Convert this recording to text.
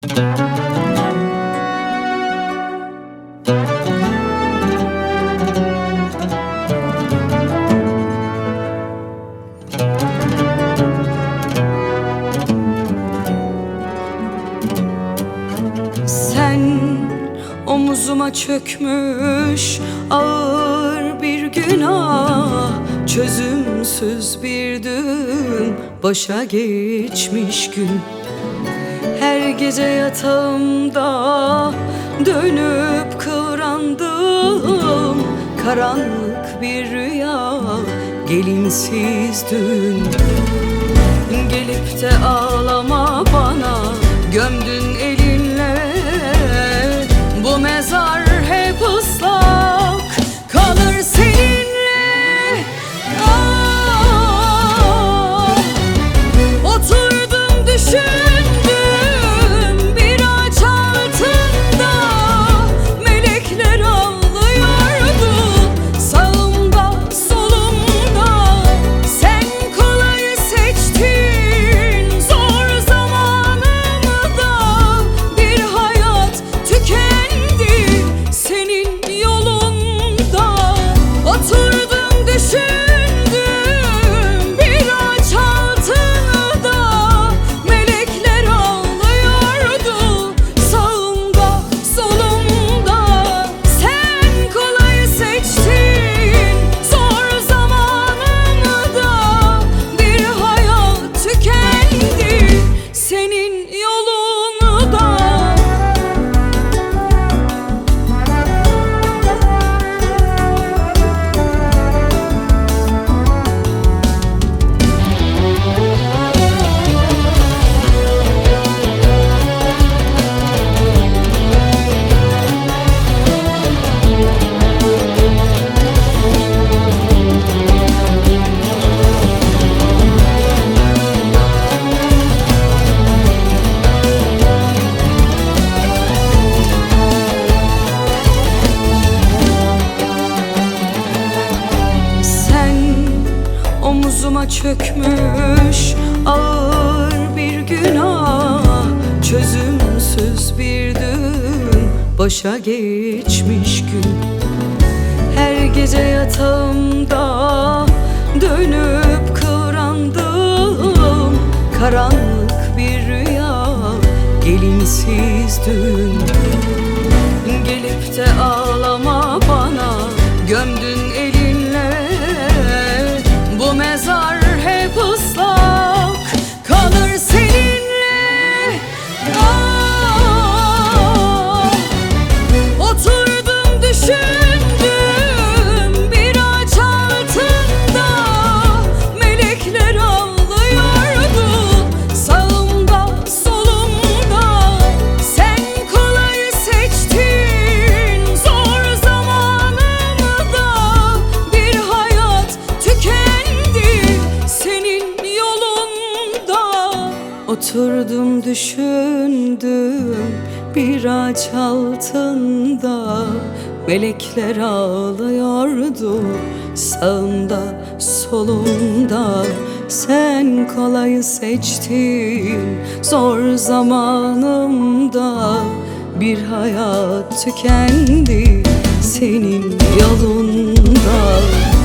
Sen omuzuma çökmüş ağır bir günah, çözümsüz bir düğüm, başa geçmiş gün. Her gece yatağımda dönüp kıvrandım, karanlık bir rüya, gelinsiz düğün. Gelip de ağlama bana, gömdün elinle bu mezar, hep ıslak kalır seninle. Oturdum düşündüm bir ağaç altında, melekler ağlıyordu sağımda solumda. Sen kolayı seçtin zor zamanımda, bir hayat tükendi senin yolunda. Oturdum düşündüm bir ağaç altında, melekler ağlıyordu sağımda solumda. Sen kolayı seçtin zor zamanımda, bir hayat tükendi senin yolunda. Sen omuzuma çökmüş ağır bir günah, çözümsüz bir düğüm, başa geçmiş gün. Her gece yatağımda dönüp kıvrandım, karanlık bir rüya, gelinsiz düğün. Gelip de ağlama bana, gömdün elinle bu mezar, hep ıslak kalır seninle. Oturdum düşündüm bir ağaç altında, melekler ağlıyordu sağımda solumda. Sen kolayı seçtin zor zamanımda, bir hayat tükendi senin yolunda. Oturdum düşündüm bir ağaç altında, melekler ağlıyordu sağımda solumda. Sen kolayı seçtin zor zamanımda, bir hayat tükendi senin yolunda.